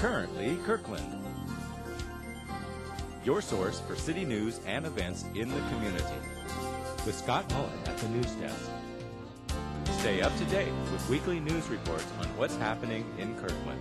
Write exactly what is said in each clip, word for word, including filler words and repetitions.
Currently Kirkland, your source for city news and events in the community. With Scott Mullen at the news desk. Stay up to date with weekly news reports on what's happening in Kirkland.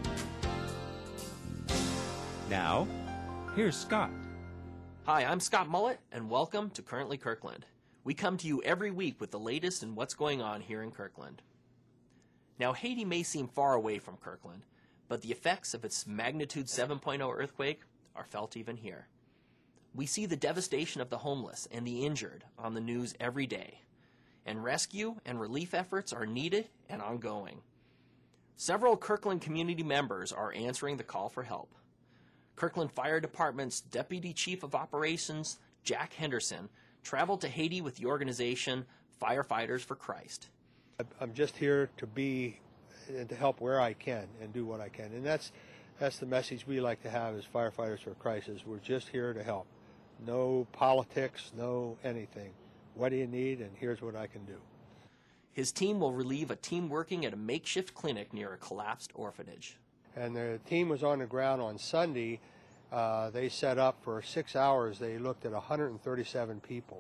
Now, here's Scott. Hi, I'm Scott Mullet, and welcome to Currently Kirkland. We come to you every week with the latest in what's going on here in Kirkland. Now, Haiti may seem far away from Kirkland, but the effects of its magnitude seven point oh earthquake are felt even here. We see the devastation of the homeless and the injured on the news every day, and rescue and relief efforts are needed and ongoing. Several Kirkland community members are answering the call for help. Kirkland Fire Department's Deputy Chief of Operations, Jack Henderson, traveled to Haiti with the organization Firefighters for Christ. I'm just here to be and to help where I can and do what I can. And that's that's the message we like to have as Firefighters for Christ, is we're just here to help. No politics, no anything. What do you need, and here's what I can do. His team will relieve a team working at a makeshift clinic near a collapsed orphanage. And the team was on the ground on Sunday. Uh, they set up for six hours. They looked at one hundred thirty-seven people,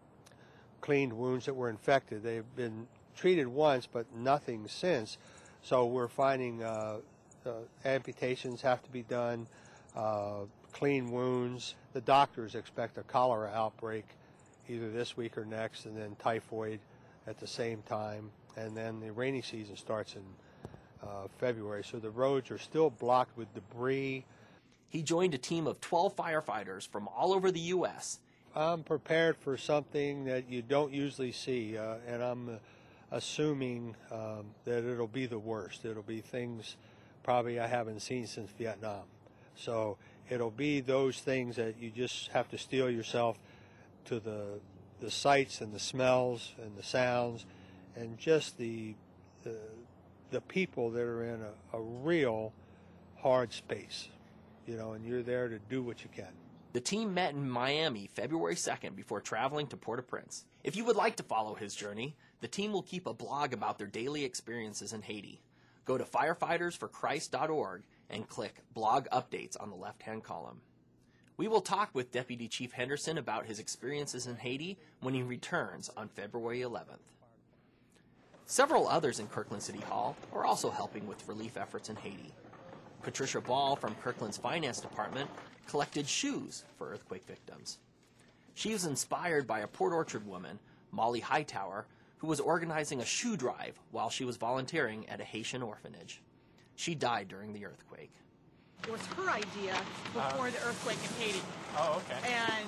cleaned wounds that were infected. They've been treated once, but nothing since. So we're finding uh, uh, amputations have to be done, uh, clean wounds. The doctors expect a cholera outbreak either this week or next, and then typhoid at the same time. And then the rainy season starts in uh, February. So the roads are still blocked with debris. He joined a team of twelve firefighters from all over the U S I'm prepared for something that you don't usually see, uh, and I'm uh, assuming um, that it'll be the worst. It'll be things probably I haven't seen since Vietnam. So it'll be those things that you just have to steel yourself to the the sights and the smells and the sounds, and just the the, the people that are in a, a real hard space. You know, and you're there to do what you can. The team met in Miami February second before traveling to Port-au-Prince. If you would like to follow his journey, the team will keep a blog about their daily experiences in Haiti. Go to firefighters for christ dot org and click Blog Updates on the left-hand column. We will talk with Deputy Chief Henderson about his experiences in Haiti when he returns on February eleventh. Several others in Kirkland City Hall are also helping with relief efforts in Haiti. Patricia Ball from Kirkland's Finance Department collected shoes for earthquake victims. She was inspired by a Port Orchard woman, Molly Hightower, who was organizing a shoe drive while she was volunteering at a Haitian orphanage. She died during the earthquake. It was her idea before uh, the earthquake in Haiti. Oh, okay. And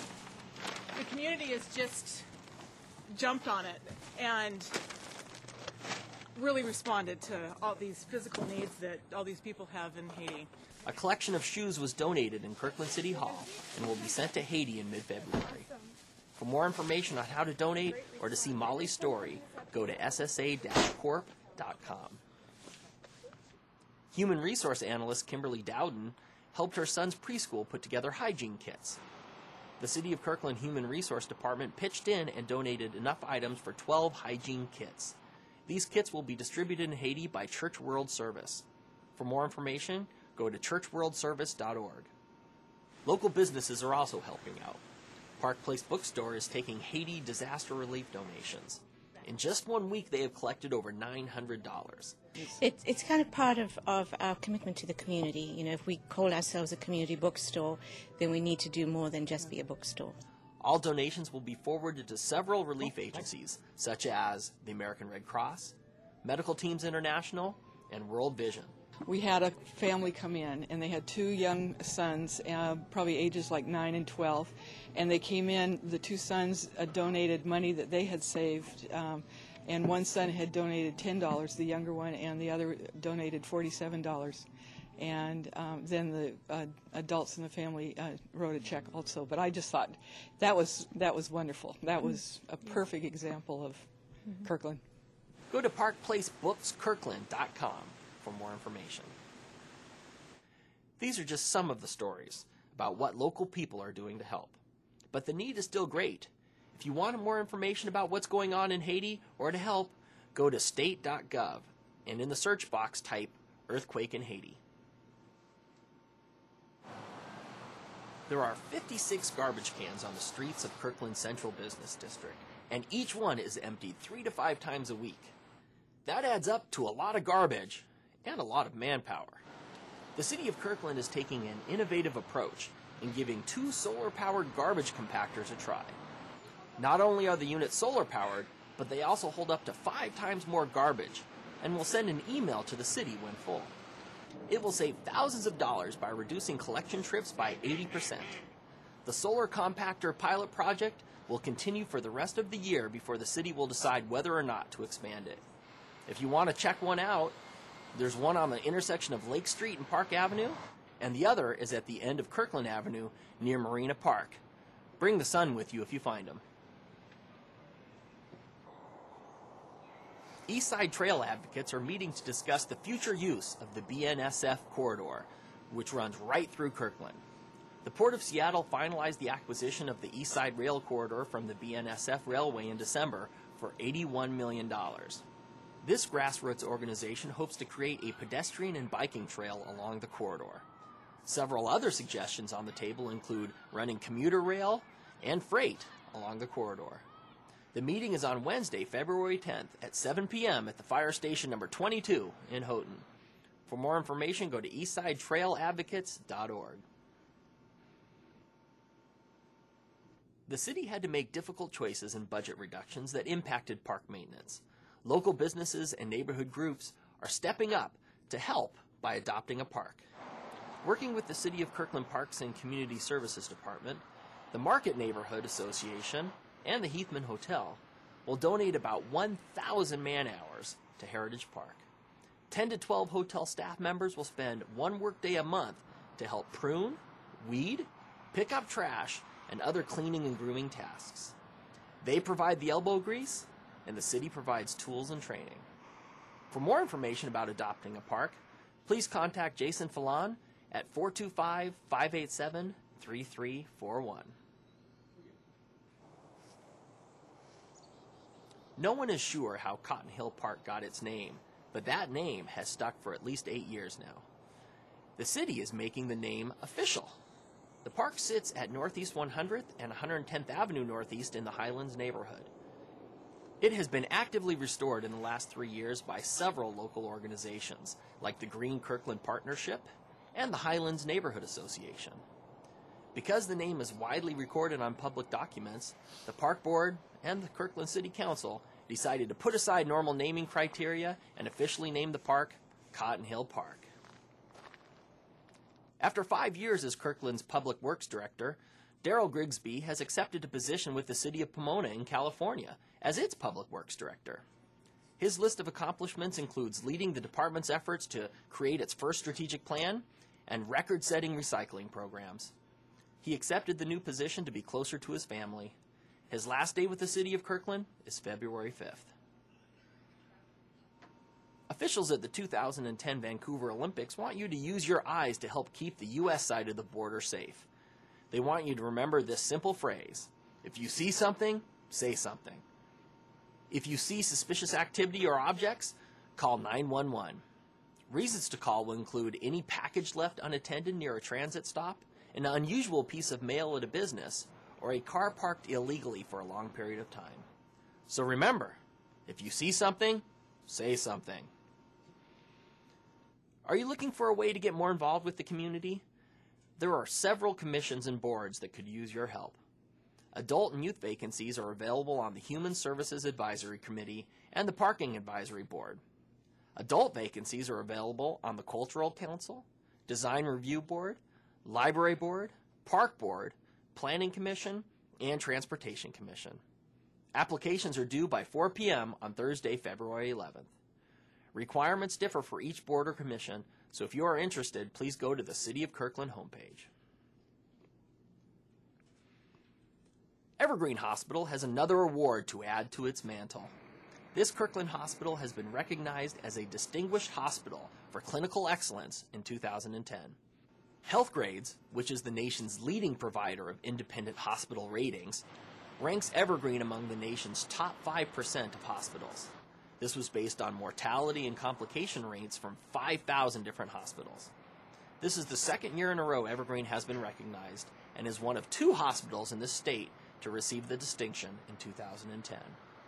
the community has just jumped on it and really responded to all these physical needs that all these people have in Haiti. A collection of shoes was donated in Kirkland City Hall and will be sent to Haiti in mid-February. For more information on how to donate or to see Molly's story, go to s s a dash corp dot com. Human resource analyst Kimberly Dowden helped her son's preschool put together hygiene kits. The City of Kirkland Human Resource Department pitched in and donated enough items for twelve hygiene kits. These kits will be distributed in Haiti by Church World Service. For more information, go to church world service dot org. Local businesses are also helping out. Park Place Bookstore is taking Haiti disaster relief donations. In just one week, they have collected over nine hundred dollars. It's, it's kind of part of, of our commitment to the community. You know, if we call ourselves a community bookstore, then we need to do more than just be a bookstore. All donations will be forwarded to several relief agencies, such as the American Red Cross, Medical Teams International, and World Vision. We had a family come in, and they had two young sons, uh, probably ages like nine and twelve, and they came in. The two sons uh, donated money that they had saved, um, and one son had donated ten dollars, the younger one, and the other donated forty-seven dollars. And um, then the uh, adults in the family uh, wrote a check also. But I just thought that was that was wonderful. That was a perfect example of mm-hmm. Kirkland. Go to park place books kirkland dot com for more information. These are just some of the stories about what local people are doing to help. But the need is still great. If you want more information about what's going on in Haiti or to help, go to state dot gov and in the search box type Earthquake in Haiti. There are fifty-six garbage cans on the streets of Kirkland Central Business District, and each one is emptied three to five times a week. That adds up to a lot of garbage and a lot of manpower. The city of Kirkland is taking an innovative approach in giving two solar-powered garbage compactors a try. Not only are the units solar-powered, but they also hold up to five times more garbage and will send an email to the city when full. It will save thousands of dollars by reducing collection trips by eighty percent. The solar compactor pilot project will continue for the rest of the year before the city will decide whether or not to expand it. If you want to check one out, there's one on the intersection of Lake Street and Park Avenue, and the other is at the end of Kirkland Avenue near Marina Park. Bring the sun with you if you find them. Eastside Trail advocates are meeting to discuss the future use of the B N S F corridor, which runs right through Kirkland. The Port of Seattle finalized the acquisition of the Eastside Rail Corridor from the B N S F Railway in December for eighty-one million dollars. This grassroots organization hopes to create a pedestrian and biking trail along the corridor. Several other suggestions on the table include running commuter rail and freight along the corridor. The meeting is on Wednesday, February tenth at seven p.m. at the fire station number twenty-two in Houghton. For more information, go to eastside trail advocates dot org. The city had to make difficult choices and budget reductions that impacted park maintenance. Local businesses and neighborhood groups are stepping up to help by adopting a park. Working with the City of Kirkland Parks and Community Services Department, the Market Neighborhood Association, and the Heathman Hotel will donate about one thousand man-hours to Heritage Park. ten to twelve hotel staff members will spend one workday a month to help prune, weed, pick up trash, and other cleaning and grooming tasks. They provide the elbow grease, and the city provides tools and training. For more information about adopting a park, please contact Jason Fallon at four two five, five eight seven, three three four one. No one is sure how Cotton Hill Park got its name, but that name has stuck for at least eight years now. The city is making the name official. The park sits at Northeast one hundredth and one hundred tenth Avenue Northeast in the Highlands neighborhood. It has been actively restored in the last three years by several local organizations, like the Green Kirkland Partnership and the Highlands Neighborhood Association. Because the name is widely recorded on public documents, the Park Board and the Kirkland City Council decided to put aside normal naming criteria and officially name the park Cotton Hill Park. After five years as Kirkland's Public Works Director, Daryl Grigsby has accepted a position with the City of Pomona in California as its Public Works Director. His list of accomplishments includes leading the department's efforts to create its first strategic plan and record-setting recycling programs. He accepted the new position to be closer to his family. His last day with the City of Kirkland is February fifth. Officials at the two thousand ten Vancouver Olympics want you to use your eyes to help keep the U S side of the border safe. They want you to remember this simple phrase: if you see something, say something. If you see suspicious activity or objects, call nine one one. Reasons to call will include any package left unattended near a transit stop, an unusual piece of mail at a business, or a car parked illegally for a long period of time. So remember, if you see something, say something. Are you looking for a way to get more involved with the community? There are several commissions and boards that could use your help. Adult and youth vacancies are available on the Human Services Advisory Committee and the Parking Advisory Board. Adult vacancies are available on the Cultural Council, Design Review Board, Library Board, Park Board, Planning Commission, and Transportation Commission. Applications are due by four p.m. on Thursday, February eleventh. Requirements differ for each board or commission, so if you are interested, please go to the City of Kirkland homepage. Evergreen Hospital has another award to add to its mantle. This Kirkland hospital has been recognized as a distinguished hospital for clinical excellence in two thousand ten. Healthgrades, which is the nation's leading provider of independent hospital ratings, ranks Evergreen among the nation's top five percent of hospitals. This was based on mortality and complication rates from five thousand different hospitals. This is the second year in a row Evergreen has been recognized and is one of two hospitals in this state to receive the distinction in two thousand ten.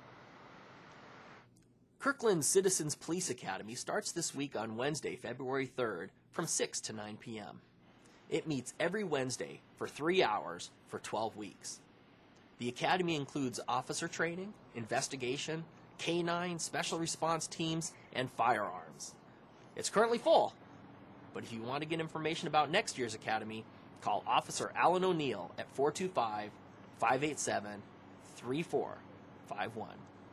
Kirkland Citizens Police Academy starts this week on Wednesday, February third from six to nine p m It meets every Wednesday for three hours for twelve weeks. The academy includes officer training, investigation, K nine, special response teams, and firearms. It's currently full, but if you want to get information about next year's academy, call Officer Alan O'Neill at four two five, five eight seven, three four five one.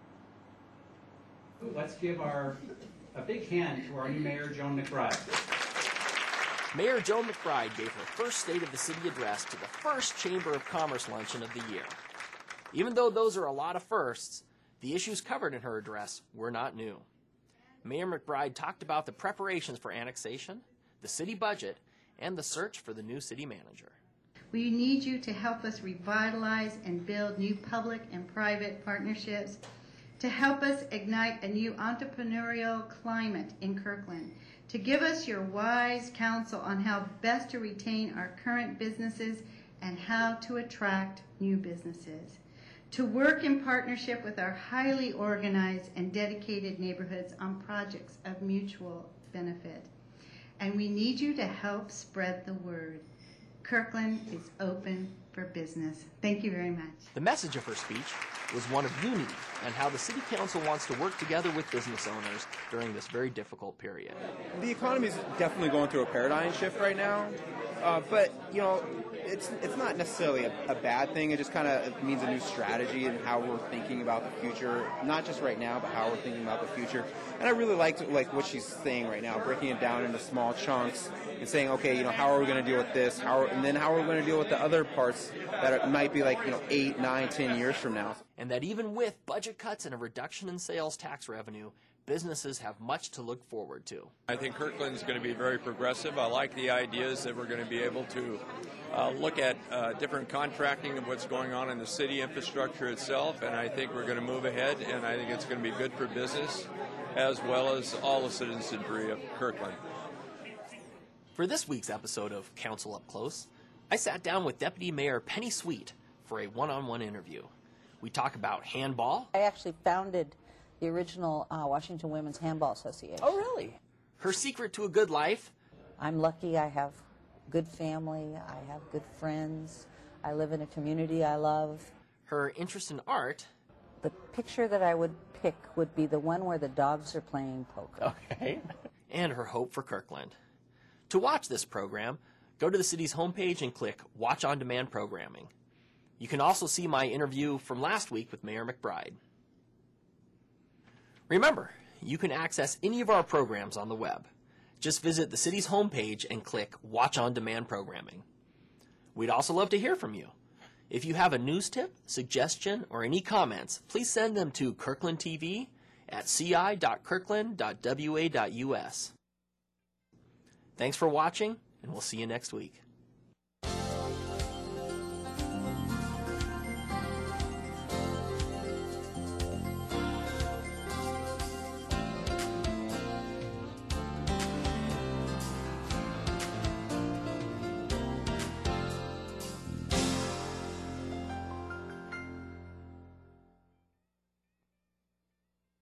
Let's give our a big hand to our new mayor, Joan McBride. Mayor Joan McBride gave her first State of the City address to the first Chamber of Commerce luncheon of the year. Even though those are a lot of firsts, the issues covered in her address were not new. Mayor McBride talked about the preparations for annexation, the city budget, and the search for the new city manager. We need you to help us revitalize and build new public and private partnerships, to help us ignite a new entrepreneurial climate in Kirkland, to give us your wise counsel on how best to retain our current businesses and how to attract new businesses, to work in partnership with our highly organized and dedicated neighborhoods on projects of mutual benefit. And we need you to help spread the word. Kirkland is open for business. Thank you very much. The message of her speech was one of unity and how the City Council wants to work together with business owners during this very difficult period. The economy is definitely going through a paradigm shift right now, uh, but, you know, it's it's not necessarily a, a bad thing. It just kind of means a new strategy and how we're thinking about the future, not just right now, but how we're thinking about the future. And I really liked like what she's saying right now, breaking it down into small chunks and saying, okay, you know, how are we going to deal with this? How are, and then how are we going to deal with the other parts that are, might be like, you know, eight, nine, ten years from now. And that even with budget cuts and a reduction in sales tax revenue, businesses have much to look forward to. I think Kirkland's going to be very progressive. I like the ideas that we're going to be able to uh, look at uh, different contracting of what's going on in the city infrastructure itself, and I think we're going to move ahead, and I think it's going to be good for business as well as all the citizenry of Kirkland. For this week's episode of Council Up Close, I sat down with Deputy Mayor Penny Sweet for a one-on-one interview. We talk about handball. I actually founded the original uh, Washington Women's Handball Association. Oh, really? Her secret to a good life. I'm lucky. I have good family. I have good friends. I live in a community I love. Her interest in art. The picture that I would pick would be the one where the dogs are playing poker. Okay. And her hope for Kirkland. To watch this program, go to the city's homepage and click Watch on Demand Programming. You can also see my interview from last week with Mayor McBride. Remember, you can access any of our programs on the web. Just visit the city's homepage and click Watch on Demand Programming. We'd also love to hear from you. If you have a news tip, suggestion, or any comments, please send them to Kirkland T V at c i dot kirkland dot w a dot u s. Thanks for watching, and we'll see you next week.